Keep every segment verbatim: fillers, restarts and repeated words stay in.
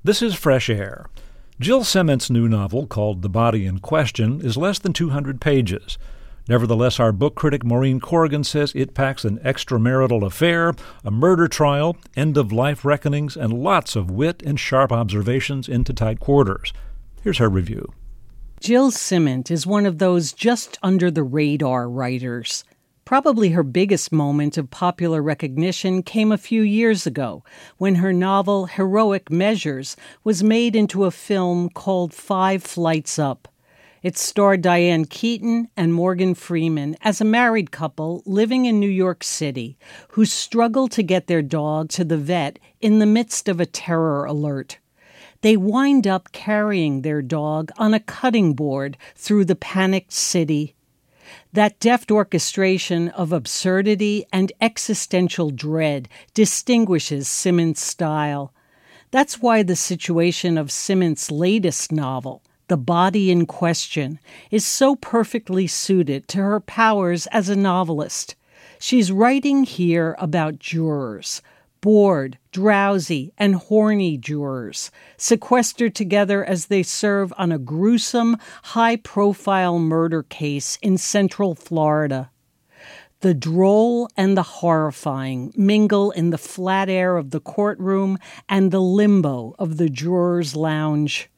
This is Fresh Air. Jill Simmon's new novel, called The Body in Question, is less than two hundred pages. Nevertheless, our book critic Maureen Corrigan says it packs an extramarital affair, a murder trial, end-of-life reckonings, and lots of wit and sharp observations into tight quarters. Here's her review. Jill Simon is one of those just-under-the-radar writers. Probably her biggest moment of popular recognition came a few years ago, when her novel Heroic Measures was made into a film called Five Flights Up. It starred Diane Keaton and Morgan Freeman as a married couple living in New York City who struggle to get their dog to the vet in the midst of a terror alert. They wind up carrying their dog on a cutting board through the panicked city. That deft orchestration of absurdity and existential dread distinguishes Simon's style. That's why the situation of Simon's latest novel, The Body in Question, is so perfectly suited to her powers as a novelist. She's writing here about jurors, bored, drowsy, and horny jurors, sequestered together as they serve on a gruesome, high-profile murder case in Central Florida. The droll and the horrifying mingle in the flat air of the courtroom and the limbo of the jurors' lounge.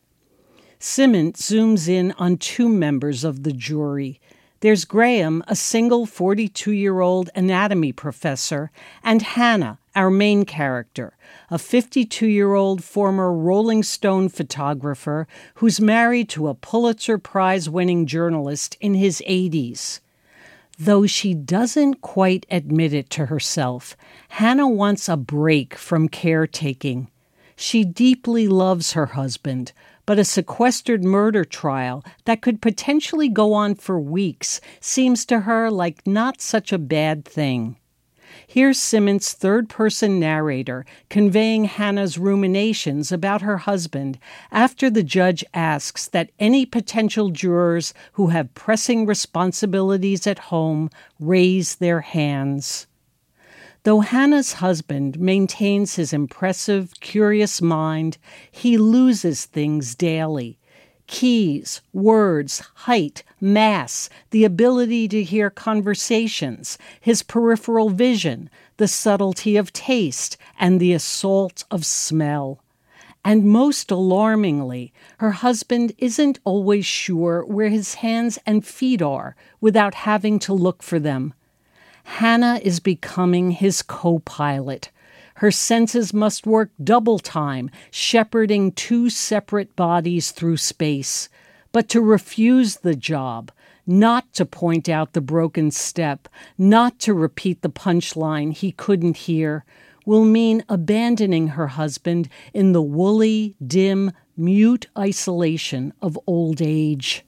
Simon zooms in on two members of the jury. There's Graham, a single forty-two-year-old anatomy professor, and Hannah, our main character, a fifty-two-year-old former Rolling Stone photographer who's married to a Pulitzer Prize-winning journalist in his eighties. Though she doesn't quite admit it to herself, Hannah wants a break from caretaking. She deeply loves her husband, but a sequestered murder trial that could potentially go on for weeks seems to her like not such a bad thing. Here's Simon's third-person narrator conveying Hannah's ruminations about her husband after the judge asks that any potential jurors who have pressing responsibilities at home raise their hands. Though Hannah's husband maintains his impressive, curious mind, he loses things daily. Keys, words, height, mass, the ability to hear conversations, his peripheral vision, the subtlety of taste, and the assault of smell. And most alarmingly, her husband isn't always sure where his hands and feet are without having to look for them. Hannah is becoming his co-pilot. Her senses must work double time, shepherding two separate bodies through space. But to refuse the job, not to point out the broken step, not to repeat the punchline he couldn't hear, will mean abandoning her husband in the woolly, dim, mute isolation of old age.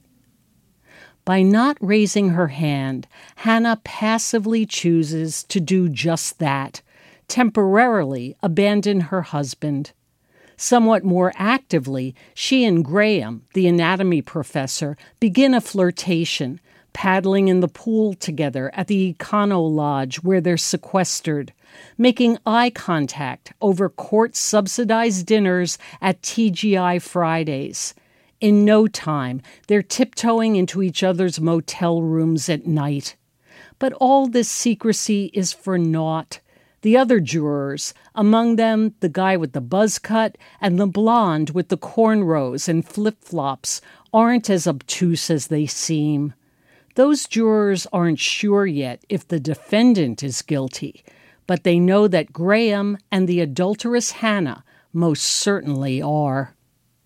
By not raising her hand, Hannah passively chooses to do just that, temporarily abandon her husband. Somewhat more actively, she and Graham, the anatomy professor, begin a flirtation, paddling in the pool together at the Econo Lodge where they're sequestered, making eye contact over court-subsidized dinners at T G I Fridays. In no time, they're tiptoeing into each other's motel rooms at night. But all this secrecy is for naught. The other jurors, among them the guy with the buzz cut and the blonde with the cornrows and flip-flops, aren't as obtuse as they seem. Those jurors aren't sure yet if the defendant is guilty, but they know that Graham and the adulterous Hannah most certainly are.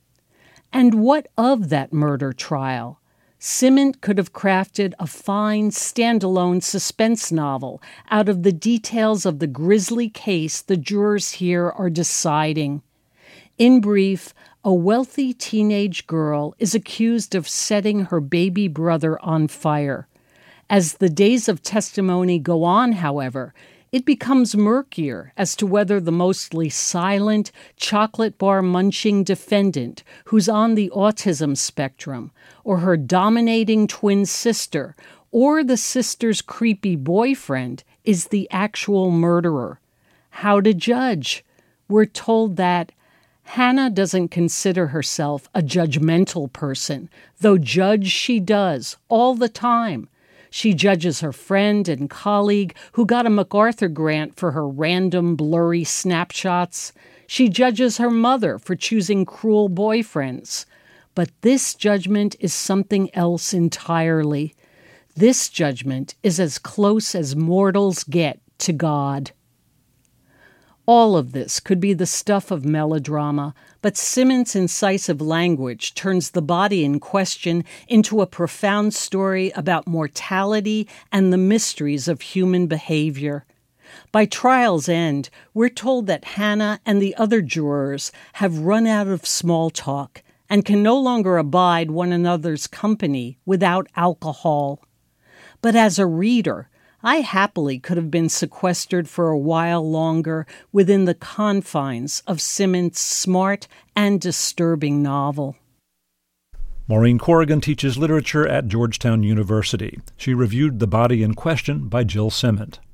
And what of that murder trial? Simon could have crafted a fine, standalone suspense novel out of the details of the grisly case the jurors here are deciding. In brief, a wealthy teenage girl is accused of setting her baby brother on fire. As the days of testimony go on, however, it becomes murkier as to whether the mostly silent, chocolate bar munching defendant who's on the autism spectrum, or her dominating twin sister, or the sister's creepy boyfriend is the actual murderer. How to judge? We're told that Hannah doesn't consider herself a judgmental person, though judge she does all the time. She judges her friend and colleague who got a MacArthur grant for her random, blurry snapshots. She judges her mother for choosing cruel boyfriends. But this judgment is something else entirely. This judgment is as close as mortals get to God. All of this could be the stuff of melodrama, but Simmons' incisive language turns the body in question into a profound story about mortality and the mysteries of human behavior. By trial's end, we're told that Hannah and the other jurors have run out of small talk and can no longer abide one another's company without alcohol. But as a reader, I happily could have been sequestered for a while longer within the confines of Simmons' smart and disturbing novel. Maureen Corrigan teaches literature at Georgetown University. She reviewed The Body in Question by Jill Cement.